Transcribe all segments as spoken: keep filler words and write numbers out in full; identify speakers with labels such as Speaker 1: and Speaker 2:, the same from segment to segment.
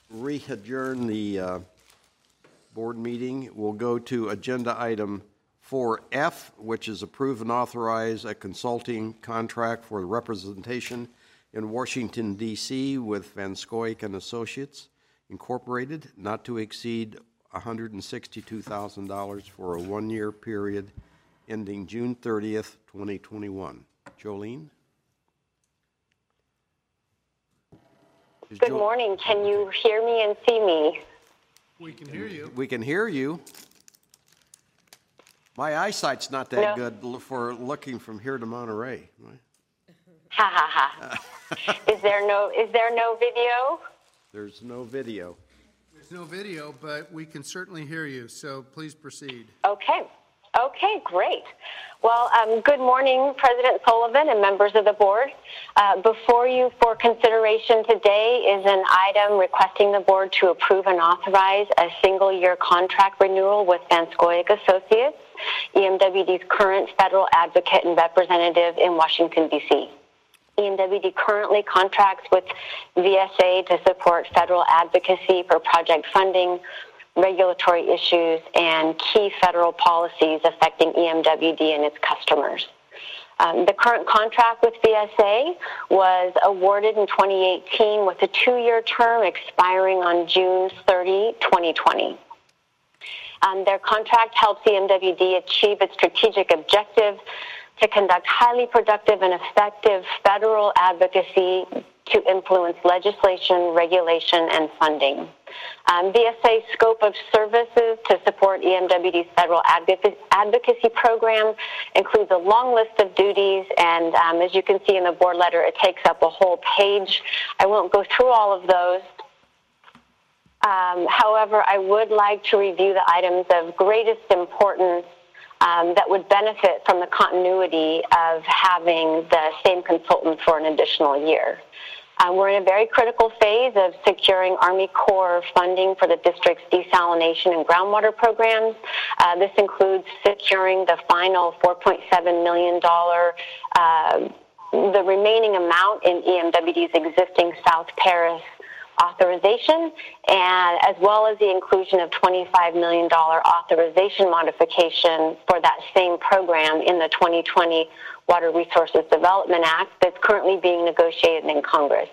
Speaker 1: re-adjourn the uh, board meeting. We'll go to agenda item four F, which is approve and authorize a consulting contract for representation in Washington, D C with Van Scoik and Associates Incorporated, not to exceed one hundred sixty-two thousand dollars for a one-year period ending June thirtieth, twenty twenty-one. Jolene? Is
Speaker 2: Good
Speaker 1: Jo-
Speaker 2: morning. Can you hear me and see me?
Speaker 3: We can hear you.
Speaker 1: We can hear you. My eyesight's not that
Speaker 2: No.
Speaker 1: good for looking from here to Monterey.
Speaker 2: Ha ha ha. Is there no is there no video?
Speaker 1: There's no video.
Speaker 3: There's no video, but we can certainly hear you, so please proceed.
Speaker 2: Okay. Okay, great. Well, um, good morning, President Sullivan and members of the board. Uh, before you for consideration today is an item requesting the board to approve and authorize a single-year contract renewal with Van Scoik Associates, E M W D's current federal advocate and representative in Washington, D C E M W D currently contracts with V S A to support federal advocacy for project funding, regulatory issues, and key federal policies affecting E M W D and its customers. Um, the current contract with V S A was awarded in twenty eighteen with a two-year term expiring on June thirtieth, twenty twenty. Um, their contract helps E M W D achieve its strategic objective to conduct highly productive and effective federal advocacy to influence legislation, regulation, and funding. Um, V S A's scope of services to support E M W D's federal advocacy program includes a long list of duties, and um, as you can see in the board letter, it takes up a whole page. I won't go through all of those. Um, however, I would like to review the items of greatest importance Um, that would benefit from the continuity of having the same consultant for an additional year. Uh, we're in a very critical phase of securing Army Corps funding for the district's desalination and groundwater programs. Uh, this includes securing the final four point seven million dollars, uh, the remaining amount in E M W D's existing South Paris authorization, and as well as the inclusion of twenty-five million dollars authorization modification for that same program in the twenty twenty Water Resources Development Act that's currently being negotiated in Congress.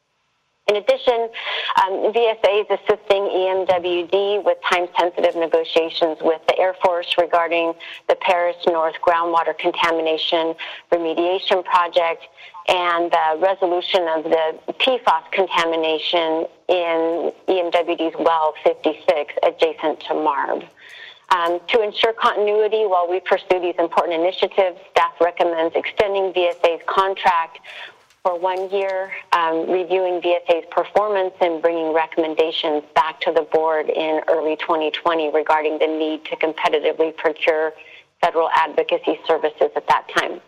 Speaker 2: In addition, um, V S A is assisting E M W D with time-sensitive negotiations with the Air Force regarding the Paris North groundwater contamination remediation project and the resolution of the P FAS contamination in E M W D's well fifty-six adjacent to MARB. Um, to ensure continuity while we pursue these important initiatives, staff recommends extending V S A's contract for one year, um, reviewing V S A's performance and bringing recommendations back to the board in early twenty twenty regarding the need to competitively procure federal advocacy services at that time.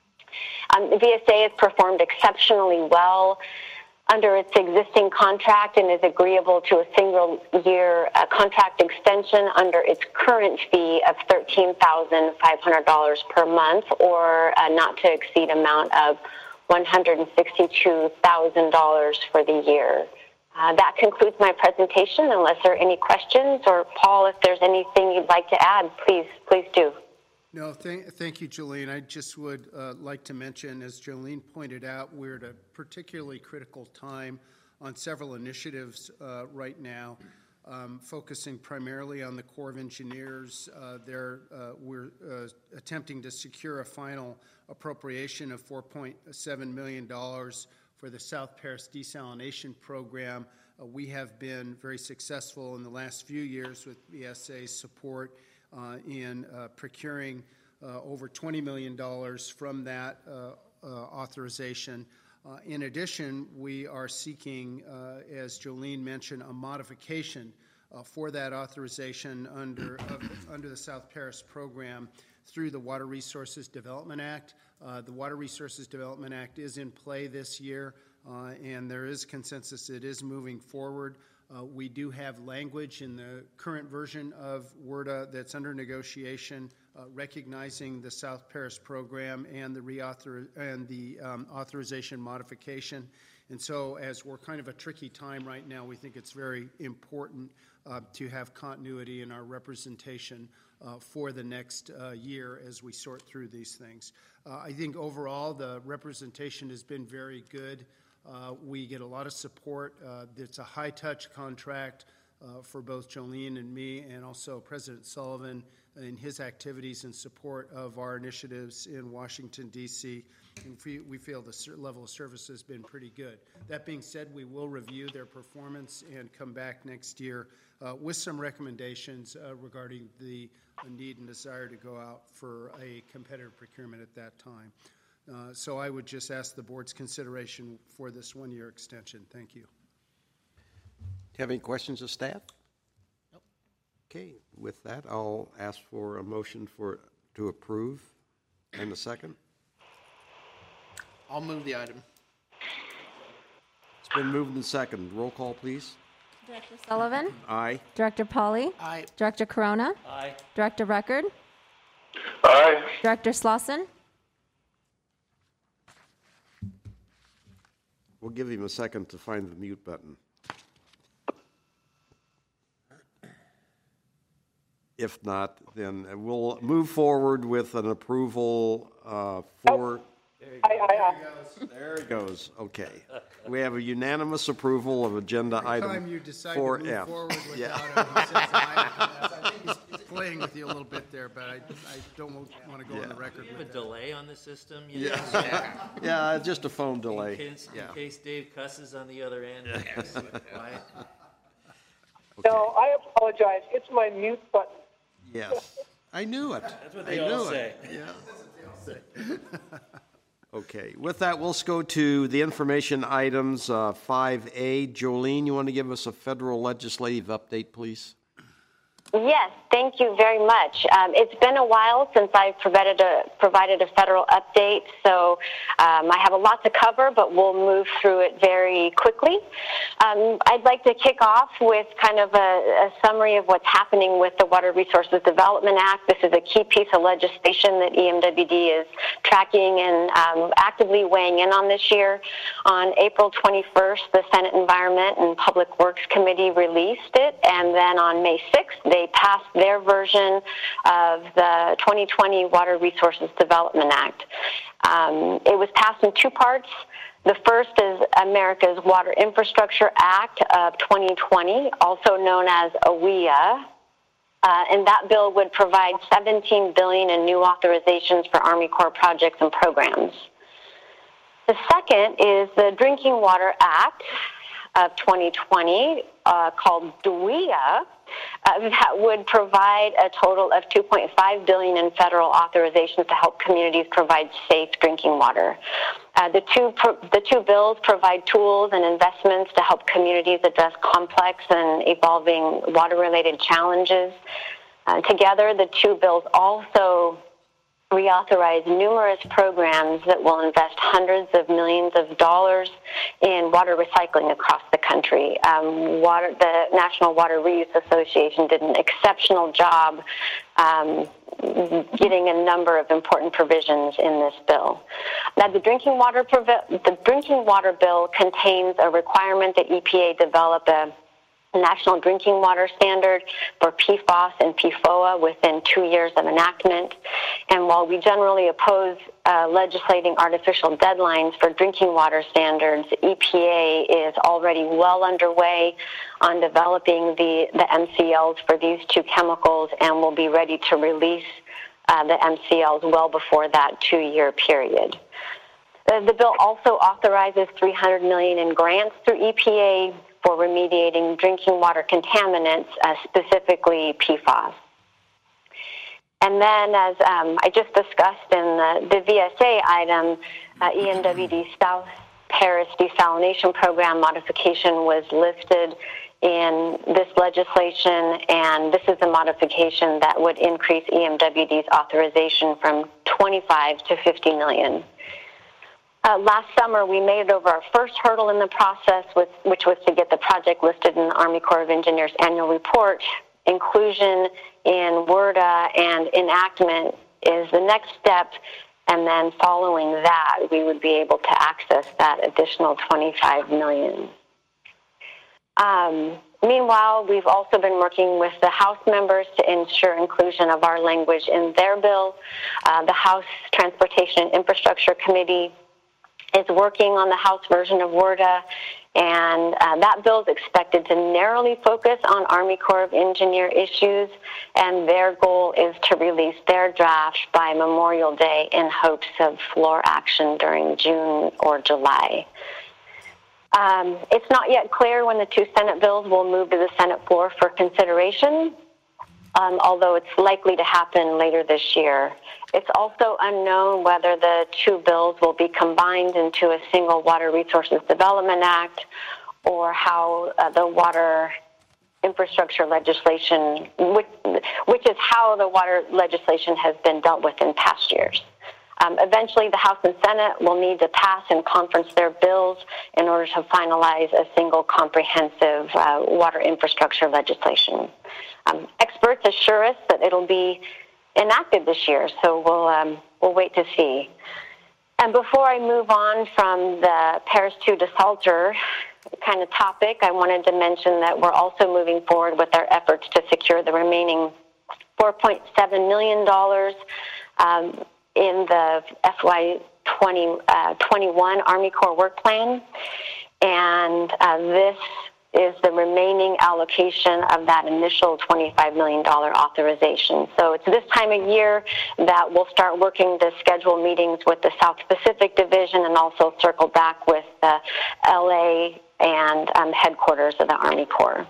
Speaker 2: Um, V S A has performed exceptionally well under its existing contract and is agreeable to a single-year uh, contract extension under its current fee of thirteen thousand five hundred dollars per month, or a not-to-exceed amount of one hundred sixty-two thousand dollars for the year. Uh, that concludes my presentation. Unless there are any questions, or Paul, if there's anything you'd like to add, please, please do.
Speaker 3: No, thank, thank you, Jolene. I just would uh, like to mention, as Jolene pointed out, we're at a particularly critical time on several initiatives uh, right now, um, focusing primarily on the Corps of Engineers. Uh, they're, uh, we're uh, attempting to secure a final appropriation of four point seven million dollars for the South Paris desalination program. Uh, we have been very successful in the last few years with V S A's support uh, in uh, procuring uh, over twenty million dollars from that uh, uh, authorization. Uh, in addition, we are seeking, uh, as Jolene mentioned, a modification uh, for that authorization under, uh, under the South Paris program through the Water Resources Development Act. Uh, the Water Resources Development Act is in play this year, uh, and there is consensus it is moving forward. Uh, we do have language in the current version of WRDA that's under negotiation, uh, recognizing the South Paris program and the reauthor and the um, authorization modification. And so as we're kind of a tricky time right now, we think it's very important uh, to have continuity in our representation uh, for the next uh, year as we sort through these things. Uh, I think overall the representation has been very good. Uh, we get a lot of support. Uh, it's a high-touch contract uh, for both Jolene and me, and also President Sullivan in his activities in support of our initiatives in Washington, D C And we feel the level of service has been pretty good. That being said, we will review their performance and come back next year uh, with some recommendations uh, regarding the need and desire to go out for a competitive procurement at that time. Uh, so I would just ask the board's consideration for this one-year extension. Thank you.
Speaker 1: Do you have any questions of staff? Nope. Okay, with that, I'll ask for a motion for to approve and a second.
Speaker 4: I'll move the item.
Speaker 1: It's been moved and second. Roll call, please.
Speaker 5: Director Sullivan?
Speaker 1: Aye.
Speaker 5: Director Pauly?
Speaker 4: Aye.
Speaker 5: Director Corona?
Speaker 4: Aye.
Speaker 5: Director Record?
Speaker 6: Aye.
Speaker 5: Director Slauson?
Speaker 1: We'll give him a second to find the mute button. If not, then we'll move forward with an approval uh, for...
Speaker 6: Aye, aye, aye.
Speaker 1: There he goes. Okay. We have a unanimous approval of agenda
Speaker 3: Every
Speaker 1: item
Speaker 3: time you decide
Speaker 1: four
Speaker 3: to move
Speaker 1: F.
Speaker 3: forward without
Speaker 1: Yeah.
Speaker 3: him, he says aye. I think he's playing with you a little bit there, but I, I don't want to go on the record
Speaker 7: We have
Speaker 3: with
Speaker 7: a
Speaker 3: that.
Speaker 7: delay on the system, you
Speaker 1: Yeah.
Speaker 7: know,
Speaker 1: Yeah, just a phone
Speaker 7: in
Speaker 1: delay.
Speaker 7: case, in
Speaker 1: Yeah.
Speaker 7: case Dave cusses on the other end. Why?
Speaker 6: No, I apologize. It's my mute button.
Speaker 1: Yes. I knew it.
Speaker 7: That's what they
Speaker 1: I
Speaker 7: all
Speaker 1: knew
Speaker 7: say.
Speaker 1: it. Yeah. Okay, with that, we'll go to the information items, uh, five A. Jolene, you want to give us a federal legislative update, please?
Speaker 2: Yes, thank you very much. Um, it's been a while since I provided a, provided a federal update, so um, I have a lot to cover, but we'll move through it very quickly. Um, I'd like to kick off with kind of a, a summary of what's happening with the Water Resources Development Act. This is a key piece of legislation that E M W D is tracking and um, actively weighing in on this year. On April twenty-first, the Senate Environment and Public Works Committee released it, and then on May sixth, they passed their version of the twenty twenty Water Resources Development Act. Um, it was passed in two parts. The first is America's Water Infrastructure Act of twenty twenty, also known as A W I A, uh, and that bill would provide seventeen billion dollars in new authorizations for Army Corps projects and programs. The second is the Drinking Water Act of twenty twenty, uh, called D W I A, uh, that would provide a total of two point five billion dollars in federal authorizations to help communities provide safe drinking water. Uh, the two pro- the two bills provide tools and investments to help communities address complex and evolving water-related challenges. Uh, together, the two bills also reauthorize numerous programs that will invest hundreds of millions of dollars in water recycling across the country. Um, water, the National Water Reuse Association did an exceptional job um, getting a number of important provisions in this bill. Now, the drinking water provi- the drinking water bill contains a requirement that E P A develop a National Drinking Water Standard for P FOS and P FOA within two years of enactment. And while we generally oppose uh, legislating artificial deadlines for drinking water standards, E P A is already well underway on developing the, the M C Ls for these two chemicals and will be ready to release uh, the M C Ls well before that two-year period. Uh, the bill also authorizes three hundred million dollars in grants through E P A for remediating drinking water contaminants, uh, specifically P FOS. And then, as um, I just discussed in the, the V S A item, uh, E M W D South Paris Desalination Program modification was listed in this legislation, and this is a modification that would increase E M W D's authorization from twenty-five to fifty million. Uh, last summer, we made it over our first hurdle in the process, with, which was to get the project listed in the Army Corps of Engineers annual report. Inclusion in WRDA and enactment is the next step And then following that, we would be able to access that additional twenty-five million dollars. Um, meanwhile, we've also been working with the House members to ensure inclusion of our language in their bill. Uh, the House Transportation and Infrastructure Committee is working on the House version of WRDA, and uh, that bill is expected to narrowly focus on Army Corps of Engineer issues, and their goal is to release their draft by Memorial Day in hopes of floor action during June or July. Um, it's not yet clear when the two Senate bills will move to the Senate floor for consideration, um, although it's likely to happen later this year. It's also unknown whether the two bills will be combined into a single Water Resources Development Act, or how uh, the water infrastructure legislation, which, which is how the water legislation has been dealt with in past years. Um, eventually, the House and Senate will need to pass and conference their bills in order to finalize a single comprehensive uh, water infrastructure legislation. Um, experts assure us that it'll be enacted this year, so we'll um, we'll wait to see. And before I move on from the Paris two to Salter kind of topic, I wanted to mention that we're also moving forward with our efforts to secure the remaining four point seven million dollars um, in the F Y twenty-one Army Corps Work Plan, and uh, this is the remaining allocation of that initial twenty-five million dollars authorization. So it's this time of year that we'll start working to schedule meetings with the South Pacific Division, and also circle back with the L A and um, headquarters of the Army Corps.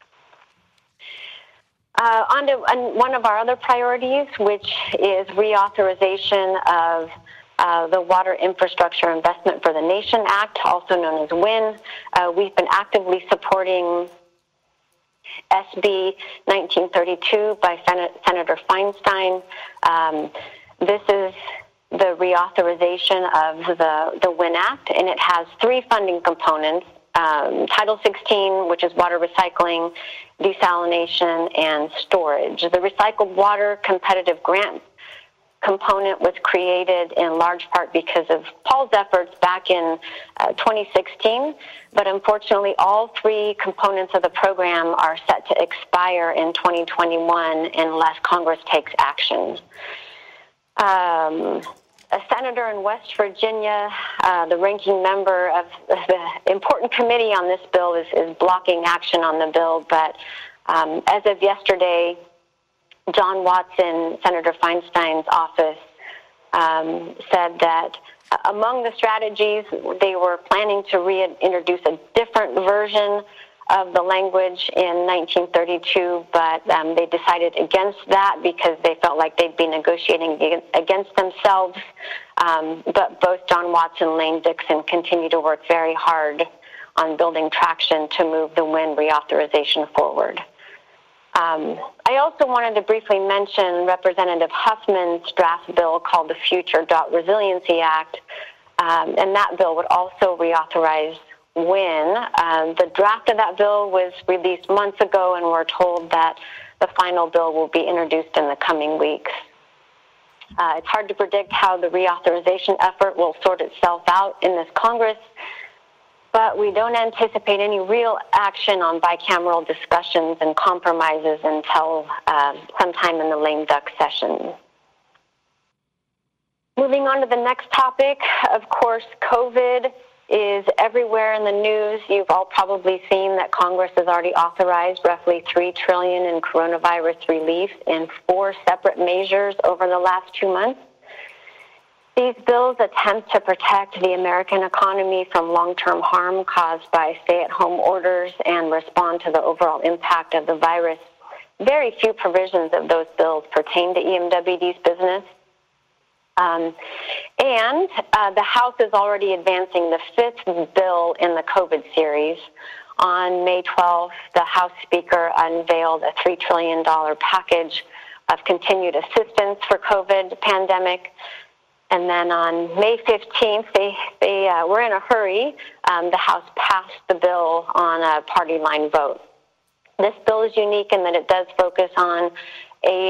Speaker 2: Uh, on to uh, one of our other priorities, which is reauthorization of uh, the Water Infrastructure Investment for the Nation Act, also known as WIN. Uh, we've been actively supporting S B nineteen thirty-two by Sen- Senator Feinstein. Um, this is the reauthorization of the, the WIN Act, and it has three funding components. Um, Title sixteen, which is water recycling, desalination, and storage. The recycled water competitive grant component was created in large part because of Paul's efforts back in uh, twenty sixteen, but unfortunately all three components of the program are set to expire in twenty twenty-one unless Congress takes action. Um, A senator in West Virginia, uh, the ranking member of the important committee on this bill, is, is blocking action on the bill. But um, as of yesterday, John Watson, Senator Feinstein's office, um, said that among the strategies, they were planning to reintroduce a different version of the language in nineteen thirty-two, but um, they decided against that because they felt like they'd be negotiating against themselves. Um, but both John Watson and Lane Dixon continue to work very hard on building traction to move the WIN reauthorization forward. Um, I also wanted to briefly mention Representative Huffman's draft bill called the Future Resiliency Act, um, and that bill would also reauthorize WIN. Um, the draft of that bill was released months ago, and we're told that the final bill will be introduced in the coming weeks. Uh, it's hard to predict how the reauthorization effort will sort itself out in this Congress, but we don't anticipate any real action on bicameral discussions and compromises until uh, sometime in the lame duck session. Moving on to the next topic, of course, COVID is everywhere in the news. You've all probably seen that Congress has already authorized roughly three trillion dollars in coronavirus relief in four separate measures over the last two months. These bills attempt to protect the American economy from long-term harm caused by stay-at-home orders and respond to the overall impact of the virus. Very few provisions of those bills pertain to E M W D's business. Um, and uh, the House is already advancing the fifth bill in the COVID series. On May twelfth, the House Speaker unveiled a three trillion dollars package of continued assistance for COVID pandemic. And then on May fifteenth, they, they uh, were in a hurry. Um, the House passed the bill on a party line vote. This bill is unique in that it does focus on aid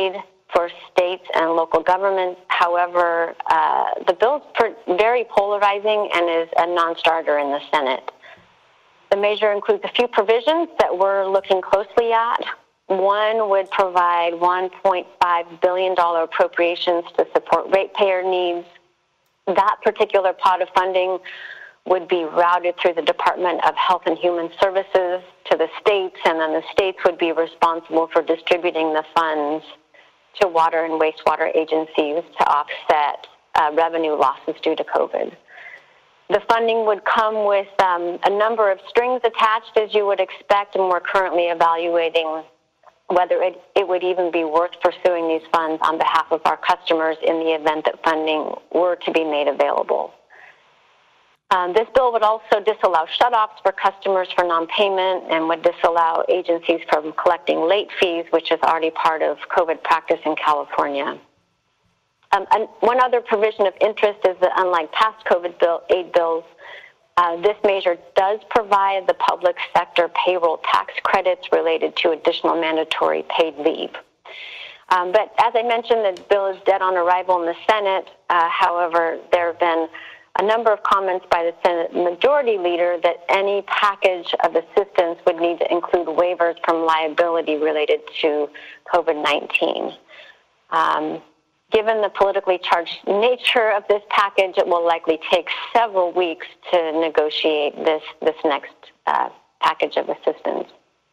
Speaker 2: for states and local governments. However, uh, the bill is per- very polarizing and is a non-starter in the Senate. The measure includes a few provisions that we're looking closely at. One would provide one point five billion dollars appropriations to support ratepayer needs. That particular pot of funding would be routed through the Department of Health and Human Services to the states, and then the states would be responsible for distributing the funds to water and wastewater agencies to offset uh, revenue losses due to COVID. The funding would come with um, a number of strings attached, as you would expect, and we're currently evaluating whether it, it would even be worth pursuing these funds on behalf of our customers in the event that funding were to be made available. Um, this bill would also disallow shutoffs for customers for non-payment and would disallow agencies from collecting late fees, which is already part of COVID practice in California. Um, and one other provision of interest is that unlike past COVID bill, aid bills, uh, this measure does provide the public sector payroll tax credits related to additional mandatory paid leave. Um, but as I mentioned, the bill is dead on arrival in the Senate. Uh, however, there have been a number of comments by the Senate Majority Leader that any package of assistance would need to include waivers from liability related to COVID nineteen. Um, given the politically charged nature of this package, it will likely take several weeks to negotiate this, this next uh, package of assistance.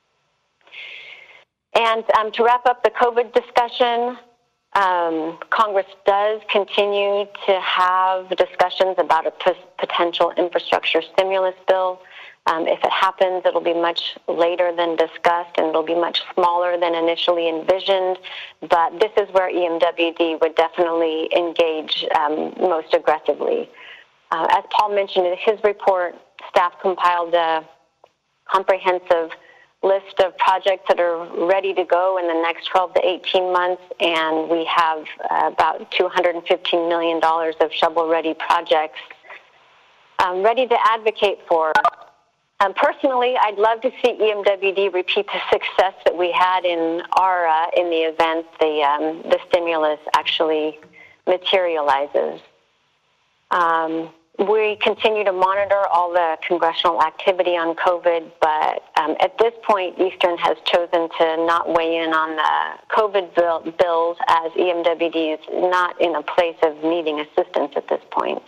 Speaker 2: And um, to wrap up the COVID discussion, Um, Congress does continue to have discussions about a p- potential infrastructure stimulus bill. Um, if it happens, it'll be much later than discussed, and it'll be much smaller than initially envisioned. But this is where E M W D would definitely engage um, most aggressively. Uh, as Paul mentioned in his report, staff compiled a comprehensive list of projects that are ready to go in the next twelve to eighteen months, and we have uh, about two hundred fifteen million dollars of shovel-ready projects um, ready to advocate for. Um, personally, I'd love to see E M W D repeat the success that we had in ARA in the event the, um, the stimulus actually materializes. Um, We continue to monitor all the congressional activity on COVID, but um, at this point, Eastern has chosen to not weigh in on the COVID bill, bills as E M W D is not in a place of needing assistance at this point.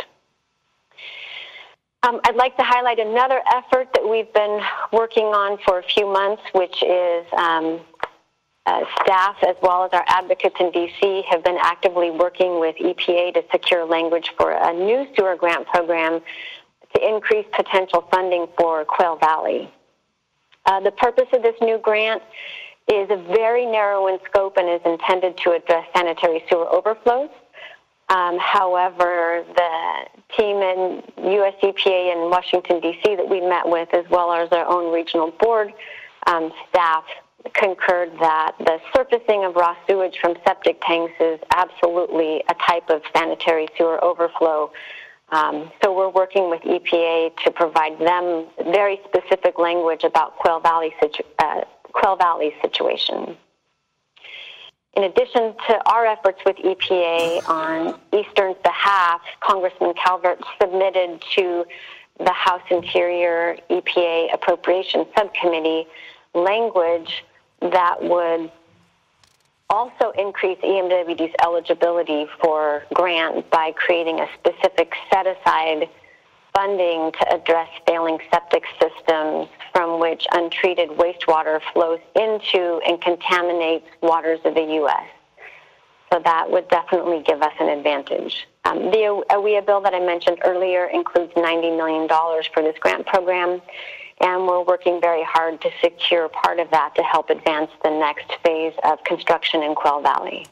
Speaker 2: Um, I'd like to highlight another effort that we've been working on for a few months, which is um, Uh, staff, as well as our advocates in D C, have been actively working with E P A to secure language for a new sewer grant program to increase potential funding for Quail Valley. Uh, the purpose of this new grant is very narrow in scope and is intended to address sanitary sewer overflows. Um, however, the team in U S E P A in Washington, D C that we met with, as well as our own regional board um, staff, concurred that the surfacing of raw sewage from septic tanks is absolutely a type of sanitary sewer overflow. Um, so we're working with E P A to provide them very specific language about Quail Valley situ uh, Quail Valley's situation. In addition to our efforts with E P A on Eastern's behalf, Congressman Calvert submitted to the House Interior E P A Appropriations Subcommittee language that would also increase E M W D's eligibility for grant by creating a specific set-aside funding to address failing septic systems from which untreated wastewater flows into and contaminates waters of the U S So that would definitely give us an advantage. Um, the A W E A bill that I mentioned earlier includes ninety million dollars for this grant program, and we're working very hard to secure part of that to help advance the next phase of construction in Quail Valley.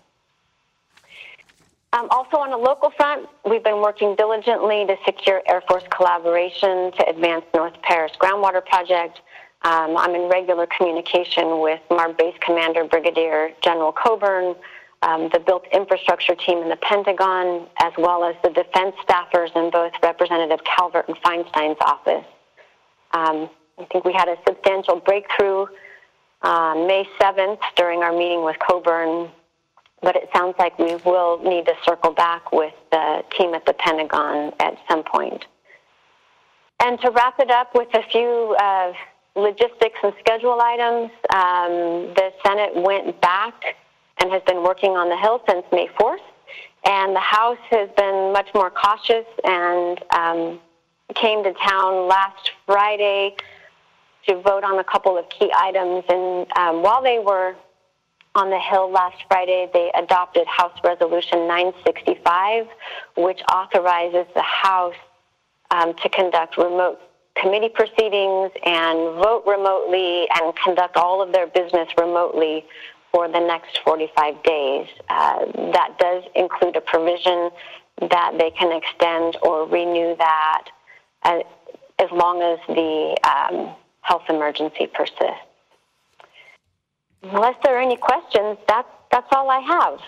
Speaker 2: Um, also on a local front, we've been working diligently to secure Air Force collaboration to advance North Paris groundwater project. Um, I'm in regular communication with M A R Base Commander Brigadier General Coburn, um, the Built Infrastructure team in the Pentagon, as well as the defense staffers in both Representative Calvert and Feinstein's office. Um, I think we had a substantial breakthrough on May seventh during our meeting with Coburn, but it sounds like we will need to circle back with the team at the Pentagon at some point. And to wrap it up with a few uh, logistics and schedule items, um, the Senate went back and has been working on the Hill since May fourth, and the House has been much more cautious and um, came to town last Friday to vote on a couple of key items. And um, while they were on the Hill last Friday, they adopted House Resolution nine sixty-five, which authorizes the House um, to conduct remote committee proceedings and vote remotely and conduct all of their business remotely for the next forty-five days. Uh, that does include a provision that they can extend or renew that as, as long as the um, health emergency persists. Unless there are any questions, that, that's all I have.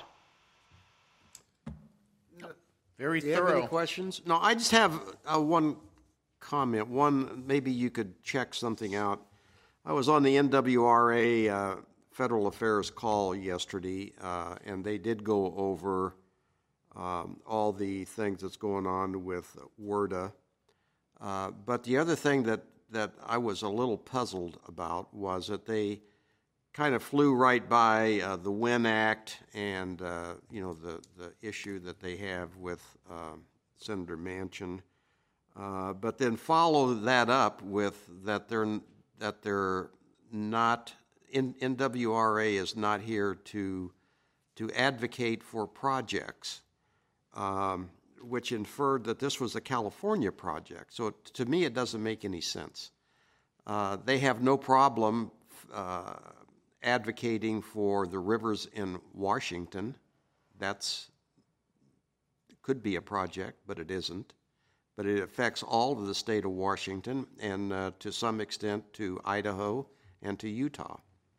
Speaker 4: Very
Speaker 1: Do you have any
Speaker 4: thorough.
Speaker 1: questions? No, I just have uh, one comment. One, maybe you could check something out. I was on the N W R A uh, Federal Affairs call yesterday, uh, and they did go over um, all the things that's going on with WRDA. Uh, but the other thing that, that I was a little puzzled about was that they kind of flew right by uh, the WIN Act and, uh, you know, the, the issue that they have with uh, Senator Manchin, uh, but then follow that up with that they're, that they're not, in, N W R A is not here to, to advocate for projects, um, which inferred that this was a California project. So to me, it doesn't make any sense. Uh, they have no problem uh, advocating for the rivers in Washington. That's could be a project, but it isn't. But it affects all of the state of Washington and uh, to some extent to Idaho and to Utah.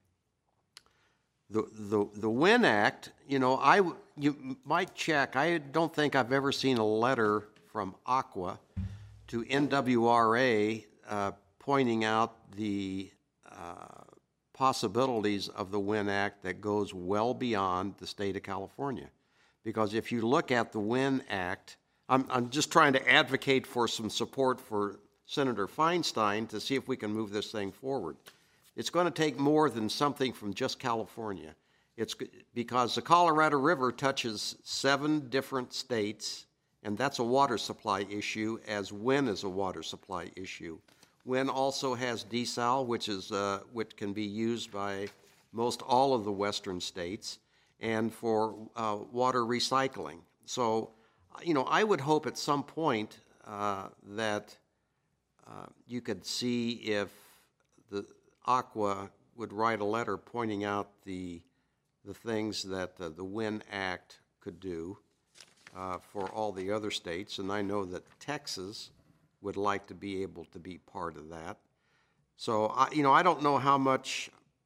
Speaker 1: The the the WIN Act, you know, I you might check. I don't think I've ever seen a letter from Aqua to N W R A uh, pointing out the uh, possibilities of the WIN Act that goes well beyond the state of California. Because if you look at the WIN Act, I'm, I'm just trying to advocate for some support for Senator Feinstein to see if we can move this thing forward. It's going to take more than something from just California. It's because the Colorado River touches seven different states, and that's a water supply issue, as WIN is a water supply issue. WIN also has desal, which is uh, which can be used by most all of the western states, and for uh, water recycling. So, you know, I would hope at some point uh, that uh, you could see if the Aqua would write a letter pointing out the the things that uh, the WIN Act could do uh, for all the other states, and I know that Texas would like to be able to be part of that. So, I, you know, I don't know how much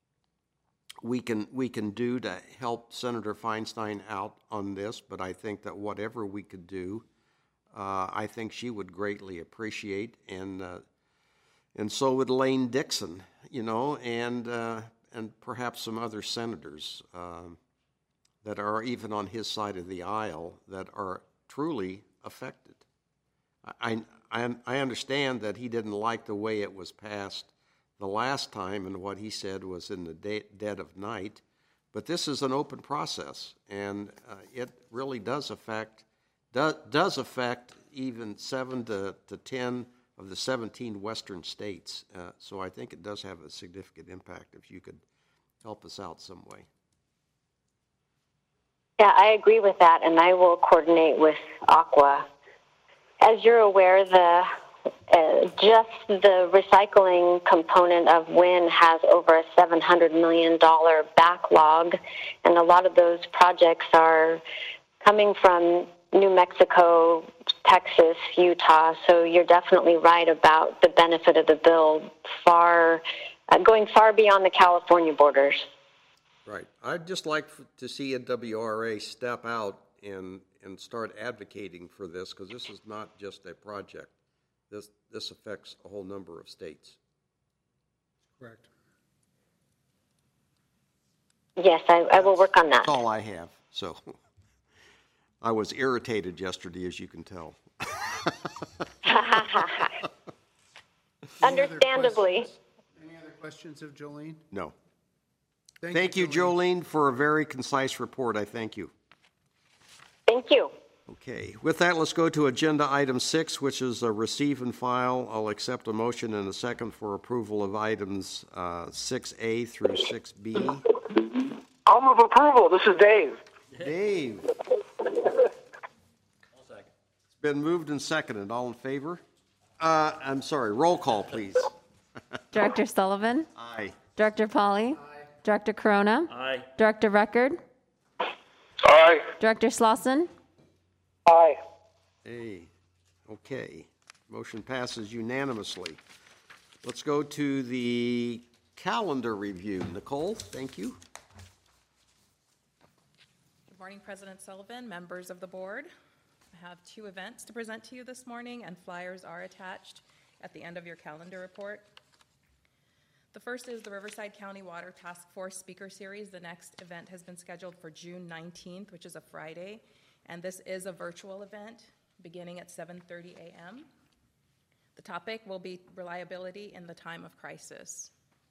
Speaker 1: we can we can do to help Senator Feinstein out on this, but I think that whatever we could do, uh, I think she would greatly appreciate, and uh, and so would Lane Dixon, you know, and uh, and perhaps some other senators um, that are even on his side of the aisle that are truly affected. I, I, I understand that he didn't like the way it was passed the last time, and what he said was in the de- dead of night, but this is an open process, and uh, it really does affect do, does affect even seven to, to ten of the seventeen western states. Uh, so I think it does have a significant impact if you could help us out some way.
Speaker 2: Yeah, I agree with that, and I will coordinate with Aqua. As you're aware, the uh, just the recycling component of WIN has over a seven hundred million dollars backlog, and a lot of those projects are coming from New Mexico, Texas, Utah, so you're definitely right about the benefit of the bill far, uh, going far beyond the California borders.
Speaker 1: Right. I'd just like to see N W R A step out and and start advocating for this, because this is not just a project. This this affects a whole number of states.
Speaker 3: Correct.
Speaker 2: Yes, I, I will work on that.
Speaker 1: That's all I have. So I was irritated yesterday, as you can tell.
Speaker 3: Any other
Speaker 2: Understandably.
Speaker 3: questions? Any other questions of Jolene?
Speaker 1: No. Thank you, Jolene, for a very concise report. I thank you.
Speaker 2: Thank you.
Speaker 1: Okay, with that, let's go to agenda item six, which is a receive and file. I'll accept a motion and a second for approval of items uh, six A through six B.
Speaker 6: I'll move approval. This is Dave.
Speaker 1: Dave,
Speaker 7: I'll second.
Speaker 1: it's been moved and seconded. All in favor? Uh, I'm sorry, roll call, please.
Speaker 5: Director Sullivan,
Speaker 1: Aye.
Speaker 5: Director Polly, Director Corona,
Speaker 7: Aye.
Speaker 5: Director Record,
Speaker 6: Aye.
Speaker 5: Director Slauson,
Speaker 6: Aye.
Speaker 1: Hey, okay. Motion passes unanimously. Let's go to the calendar review. Nicole, thank you.
Speaker 4: Good morning, President Sullivan, members of the board. I have two events to present to you this morning, and flyers are attached at the end of your calendar report. The first is the Riverside County Water Task Force Speaker Series. The next event has been scheduled for June nineteenth, which is a Friday, and this is a virtual event beginning at seven thirty a m The topic will be reliability in the time of crisis.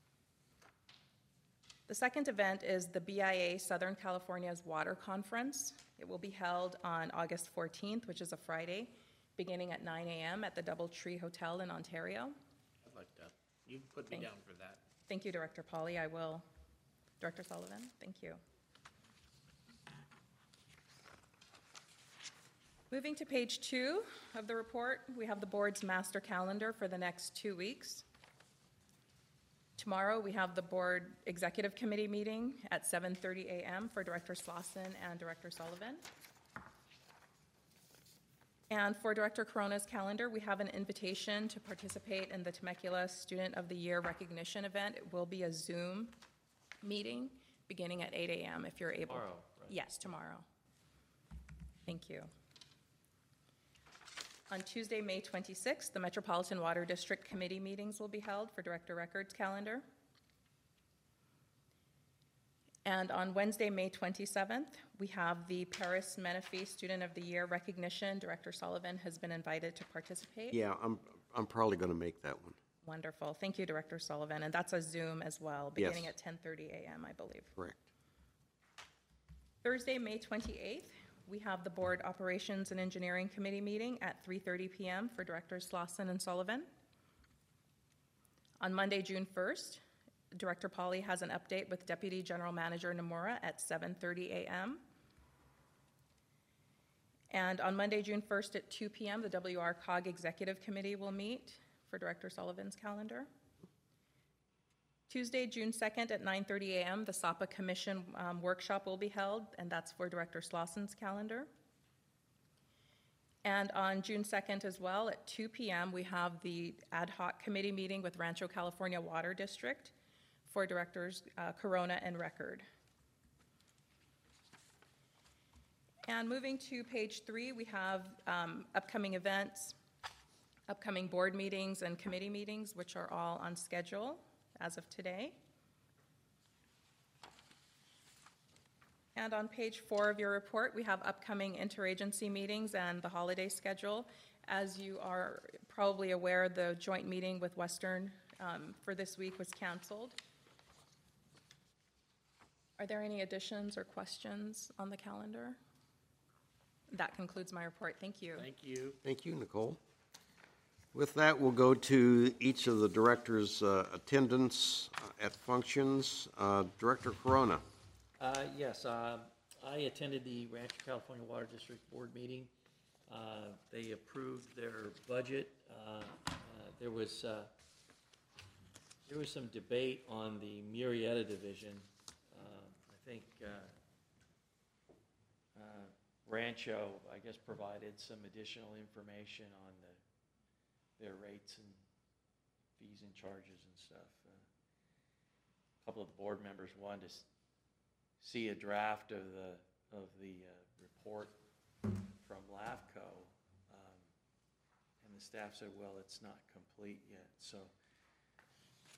Speaker 4: The second event is the B I A Southern California's Water Conference. It will be held on August fourteenth, which is a Friday, beginning at nine a m at the Doubletree Hotel in Ontario.
Speaker 7: I'd like that. You can put me
Speaker 4: Thank-
Speaker 7: down for that.
Speaker 4: Thank you, Director Polly. I will. Director Sullivan, thank you. Moving to page two of the report, we have the board's master calendar for the next two weeks. Tomorrow, we have the board executive committee meeting at seven thirty a m for Director Slauson and Director Sullivan. And for Director Corona's calendar, we have an invitation to participate in the Temecula Student of the Year recognition event. It will be a Zoom meeting beginning at eight a m if you're able.
Speaker 7: Tomorrow, right?
Speaker 4: Yes, tomorrow. Thank you. On Tuesday, May twenty-sixth, the Metropolitan Water District Committee meetings will be held for Director Record's calendar. And on Wednesday, May twenty-seventh, we have the Paris Menifee Student of the Year recognition. Director Sullivan has been invited to participate.
Speaker 1: Yeah, I'm, I'm probably going to make that one.
Speaker 4: Wonderful. Thank you, Director Sullivan. And that's a Zoom as well,
Speaker 1: Yes.
Speaker 4: beginning at ten thirty a m, I believe.
Speaker 1: Correct.
Speaker 4: Thursday, May twenty-eighth, we have the Board Operations and Engineering Committee meeting at three thirty p m for Directors Slauson and Sullivan. On Monday, June first, Director Polly has an update with Deputy General Manager Nomura at seven thirty a m And on Monday, June first at two p m, the W R C O G Executive Committee will meet for Director Sullivan's calendar. Tuesday, June second at nine thirty a m, the S A P A Commission um, workshop will be held, and that's for Director Slauson's calendar. And on June second as well, at two p m, we have the ad hoc committee meeting with Rancho California Water District for Directors uh, Corona and Record. And moving to page three, we have um, upcoming events, upcoming board meetings and committee meetings, which are all on schedule as of today. And on page four of your report, we have upcoming interagency meetings and the holiday schedule. As you are probably aware, the joint meeting with Western um, for this week was canceled. Are there any additions or questions on the calendar? That concludes my report. Thank you.
Speaker 7: Thank you.
Speaker 1: Thank you, Nicole. With that, we'll go to each of the directors' uh, attendance at functions. Uh, Director Corona.
Speaker 7: Uh, yes, uh, I attended the Rancho California Water District Board meeting. Uh, they approved their budget. Uh, uh, there was, uh, there was some debate on the Murrieta division. Uh, I think, uh, uh, Rancho, I guess, provided some additional information on the, their rates and fees and charges and stuff. Uh, a couple of the board members wanted to s- see a draft of the, of the uh, report from LAFCO. Um, and the staff said, well, it's not complete yet. So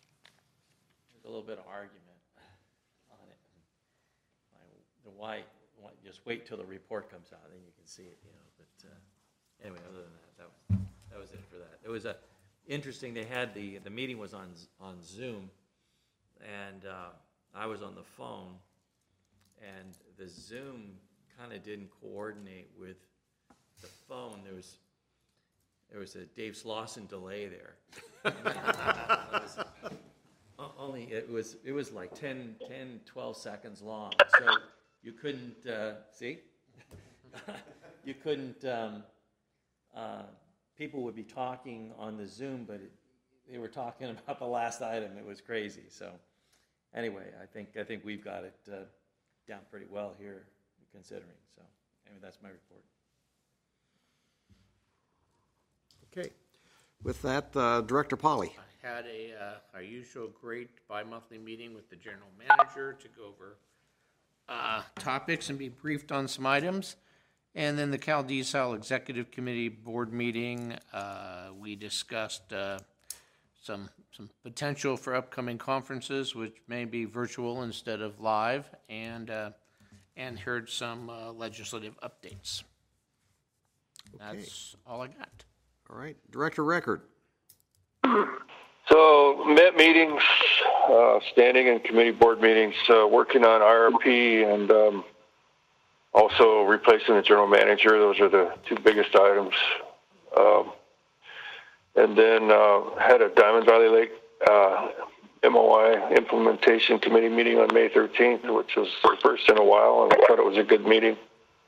Speaker 7: there's a little bit of argument on it. My, the why, want- just wait till the report comes out, then you can see it, you know, but, uh, anyway, other than that, that was, that was it for that. It was a, interesting, they had the, the meeting was on, on Zoom, and, uh, I was on the phone, and the Zoom kind of didn't coordinate with the phone. There was, there was a Dave Slauson delay there. It was, o- only, it was, it was like ten, ten, twelve seconds long, so you couldn't, uh, see? You couldn't, um, uh, people would be talking on the Zoom, but it, they were talking about the last item. It was crazy, so. Anyway, I think, I think we've got it, uh, down pretty well here, considering, so, anyway, that's my report.
Speaker 1: Okay. With that, uh, Director Polly.
Speaker 8: I had a, uh, our usual great bi-monthly meeting with the general manager to go over uh, topics and be briefed on some items. And then the Cal Diesel Executive Committee Board meeting, uh, we discussed uh, some some potential for upcoming conferences, which may be virtual instead of live, and uh, and heard some uh, legislative updates.
Speaker 1: Okay.
Speaker 8: That's all I got.
Speaker 1: All right. Director Record.
Speaker 9: So, met meetings, uh, standing and committee board meetings, uh, working on I R P and um, also replacing the general manager. Those are the two biggest items. Um, and then uh, had a Diamond Valley Lake uh, M O I implementation committee meeting on May thirteenth, which was the first in a while, and I thought it was a good meeting.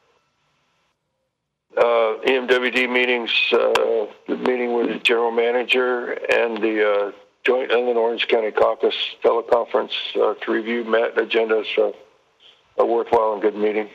Speaker 9: Uh, E M W D meetings, uh, the meeting with the general manager and the uh, joint Inland Orange County Caucus teleconference uh, to review M E T agendas. So a worthwhile and good meeting.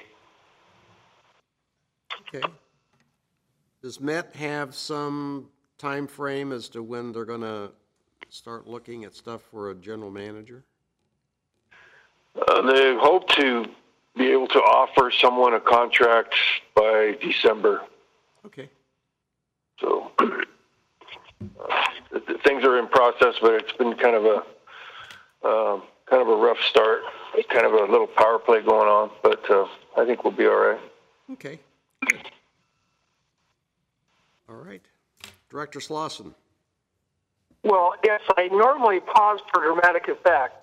Speaker 1: Okay. Does M E T have some time frame as to when they're going to start looking at stuff for a general manager?
Speaker 9: Uh, they hope to be able to offer someone a contract by December.
Speaker 1: Okay.
Speaker 9: So uh, things are in process, but it's been kind of a um, kind of a rough start. It's kind of a little power play going on, but uh, I think we'll be all right.
Speaker 1: Okay. Good. All right. Director Slauson.
Speaker 6: Well, yes, I normally pause for dramatic effect.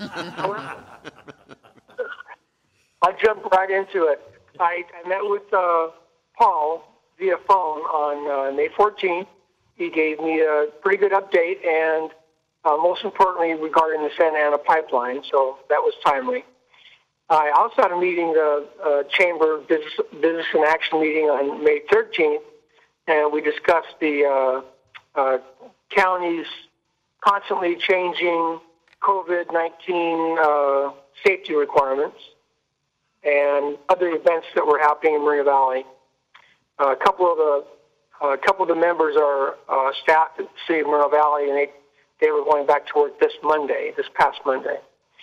Speaker 6: I'll jump right into it. I, I met with uh, Paul via phone on uh, May fourteenth. He gave me a pretty good update, and uh, most importantly, regarding the Santa Ana pipeline, so that was timely. I also had a meeting, the uh, Chamber Business, Business and Action meeting on May thirteenth, and we discussed the uh, uh, county's constantly changing COVID nineteen uh, safety requirements and other events that were happening in Maria Valley. Uh, a couple of the a couple of the members are uh, staff at the City of Maria Valley, and they they were going back to work this Monday, this past Monday.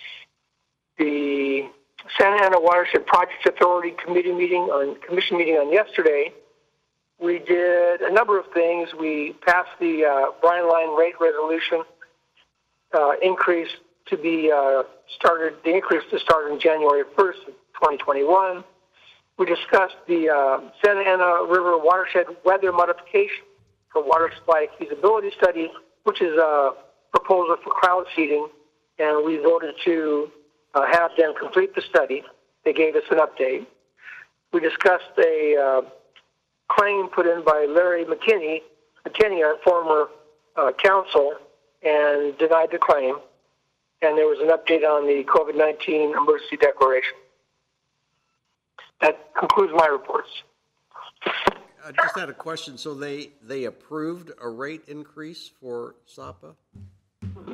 Speaker 6: The Santa Ana Watershed Projects Authority committee meeting on commission meeting on yesterday. We did a number of things. We passed the uh, Brine Line rate resolution uh, increase to be uh, started, the increase to start on January first of twenty twenty-one. We discussed the uh, Santa Ana River watershed weather modification for water supply feasibility study, which is a proposal for crowd seeding, and we voted to uh, have them complete the study. They gave us an update. We discussed a uh, claim put in by Larry McKinney, McKinney, our former uh, counsel, and denied the claim. And there was an update on the COVID nineteen emergency declaration. That concludes my reports.
Speaker 1: I just had a question. So they, they approved a rate increase for S A P A?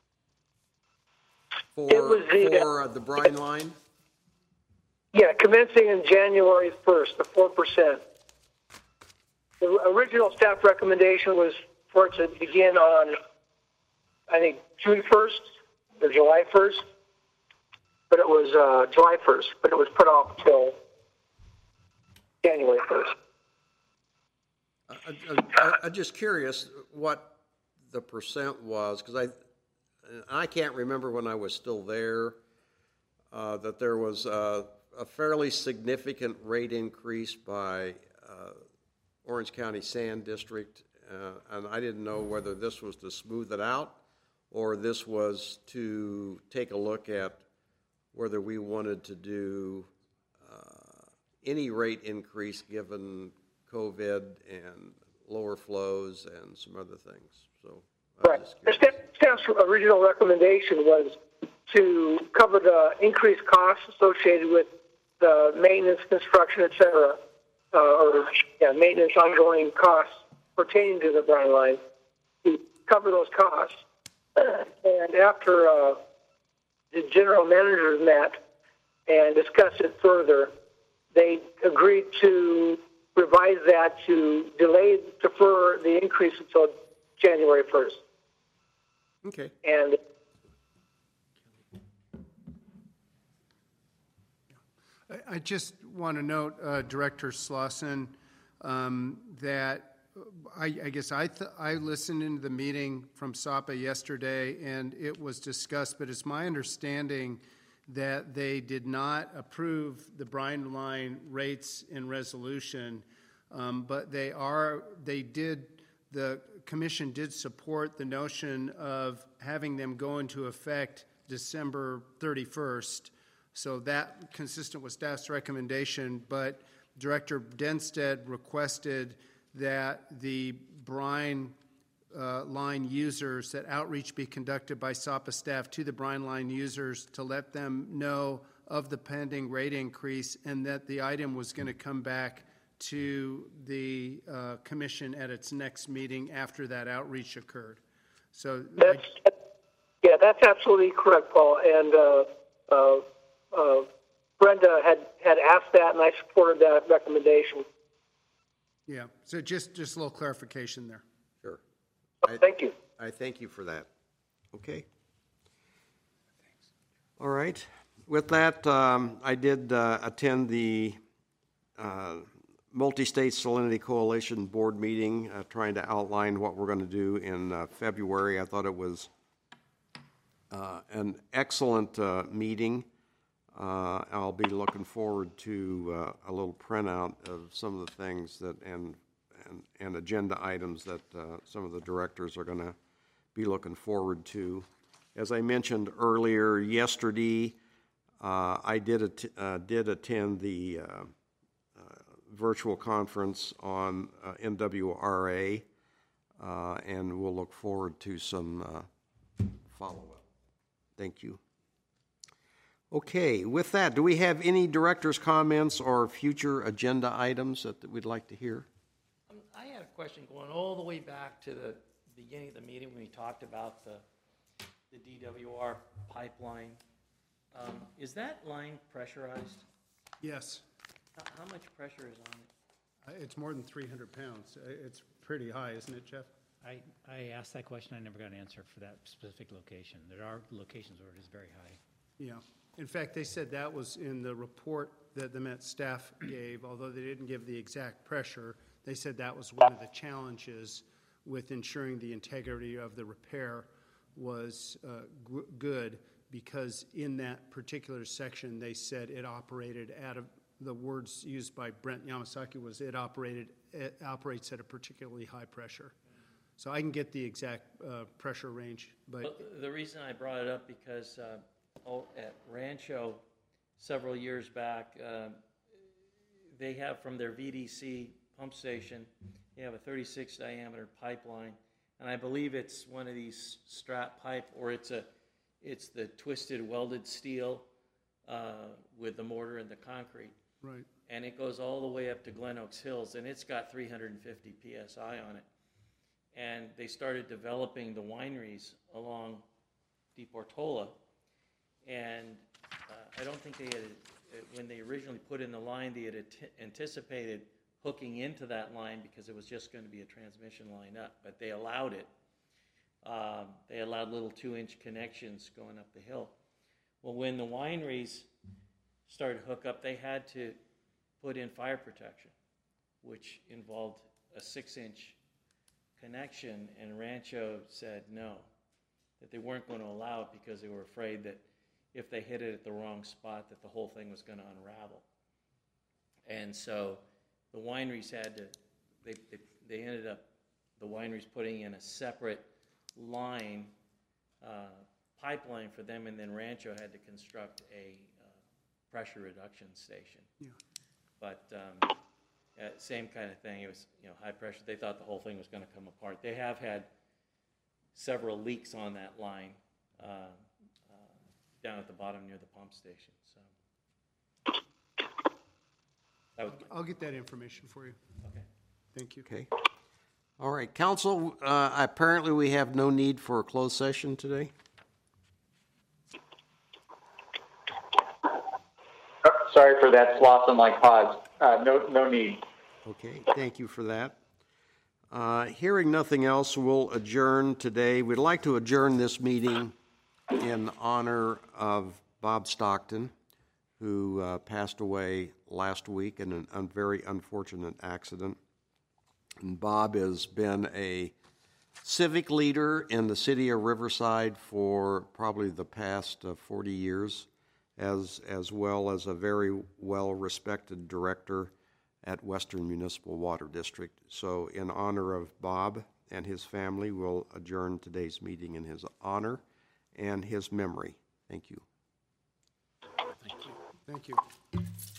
Speaker 1: For,
Speaker 6: It was the,
Speaker 1: for uh, the brine line?
Speaker 6: Yeah, commencing in January first, the four percent. The original staff recommendation was for it to begin on, I think, June first or July first, but it was uh, July first, but it was put off until January first.
Speaker 1: I, I, I'm just curious what the percent was, because I, I can't remember when I was still there, uh, that there was uh, a fairly significant rate increase by uh, Orange County Sand District, uh, and I didn't know whether this was to smooth it out or this was to take a look at whether we wanted to do uh, any rate increase given COVID and lower flows and some other things. So, I was
Speaker 6: Right.
Speaker 1: just
Speaker 6: The
Speaker 1: curious.
Speaker 6: staff's original recommendation was to cover the increased costs associated with the maintenance, construction, et cetera, uh, or yeah, maintenance ongoing costs pertaining to the Brine Line, to cover those costs. And after uh, the general managers met and discussed it further, they agreed to revise that to delay, defer the increase until January first.
Speaker 1: Okay.
Speaker 6: And
Speaker 3: I- I just want to note, uh, Director Slauson, um, that I, I guess I, th- I listened into the meeting from S A P A yesterday, and it was discussed, but it's my understanding that they did not approve the Brine Line rates in resolution, um, but they are, they did, the commission did support the notion of having them go into effect December thirty-first. So that consistent with staff's recommendation, but Director Denstead requested that the brine uh, line users, that outreach be conducted by S A P A staff to the brine line users to let them know of the pending rate increase and that the item was going to come back to the uh, commission at its next meeting after that outreach occurred. So I,
Speaker 6: that's, yeah, that's absolutely correct, Paul. And uh, uh, uh, Brenda had, had asked that, and I supported that recommendation.
Speaker 3: yeah, so just, just a little clarification there.
Speaker 1: Sure.
Speaker 6: Oh, thank you.
Speaker 1: I thank you for that. Okay. All right. With that, um, I did uh, attend the uh, Multi-State Salinity Coalition Board meeting, uh, trying to outline what we're going to do in uh, February. I thought it was uh, an excellent uh, meeting. Uh, I'll be looking forward to uh, a little printout of some of the things that and and, and agenda items that uh, some of the directors are going to be looking forward to. As I mentioned earlier, yesterday uh, I did at, uh, did attend the uh, uh, virtual conference on uh, N W R A, uh, and we'll look forward to some uh, follow-up. Thank you. Okay, with that, do we have any director's comments or future agenda items that, that we'd like to hear?
Speaker 7: Um, I had a question going all the way back to the beginning of the meeting when we talked about the, the D W R pipeline. Um, is that line pressurized?
Speaker 3: Yes,
Speaker 7: How, how much pressure is on it?
Speaker 3: Uh, it's more than three hundred pounds. Uh, It's pretty high, isn't it, Jeff?
Speaker 10: I, I asked that question, I never got an answer for that specific location. There are locations where it is very high.
Speaker 3: Yeah. In fact, they said that was in the report that the Met staff gave, although they didn't give the exact pressure. They said that was one of the challenges with ensuring the integrity of the repair was uh, g- good, because in that particular section, they said it operated at a, the words used by Brent Yamasaki was it operated, it operates at a particularly high pressure. So I can get the exact uh, pressure range, but
Speaker 7: Well, the reason I brought it up because uh, oh, at Rancho several years back, uh, they have from their V D C pump station, they have a thirty-six diameter pipeline, and I believe it's one of these strap pipe, or it's a, it's the twisted welded steel uh, with the mortar and the concrete.
Speaker 3: right.
Speaker 7: And it goes all the way up to Glen Oaks Hills, and it's got three hundred fifty P S I on it. And they started developing the wineries along DePortola, and uh, I don't think they had, uh, when they originally put in the line, they had ant- anticipated hooking into that line because it was just going to be a transmission line up, but they allowed it. Um, they allowed little two-inch connections going up the hill. Well, when the wineries started to hook up, they had to put in fire protection, which involved a six-inch connection, and Rancho said no, that they weren't going to allow it because they were afraid that if they hit it at the wrong spot, that the whole thing was going to unravel. And so the wineries had to, they, they, they ended up, the wineries putting in a separate line, uh, pipeline for them, and then Rancho had to construct a uh, pressure reduction station.
Speaker 3: Yeah.
Speaker 7: But um, uh, same kind of thing. It was, you know, high pressure. They thought the whole thing was going to come apart. They have had several leaks on that line uh, uh, down at the bottom near the pump station. So that was
Speaker 3: I'll get that information for you.
Speaker 7: okay.
Speaker 3: Thank you.
Speaker 1: Okay. All right, council, uh, apparently we have no need for a closed session today.
Speaker 11: Sorry for that, Slauson like pause. Uh, no, no need.
Speaker 1: Okay, thank you for that. Uh, hearing nothing else, we'll adjourn today. We'd like to adjourn this meeting in honor of Bob Stockton, who uh, passed away last week in a un- very unfortunate accident. And Bob has been a civic leader in the city of Riverside for probably the past uh, forty years, as, as well as a very well-respected director at Western Municipal Water District. So in honor of Bob and his family, we'll adjourn today's meeting in his honor and his memory. Thank you.
Speaker 3: Thank you.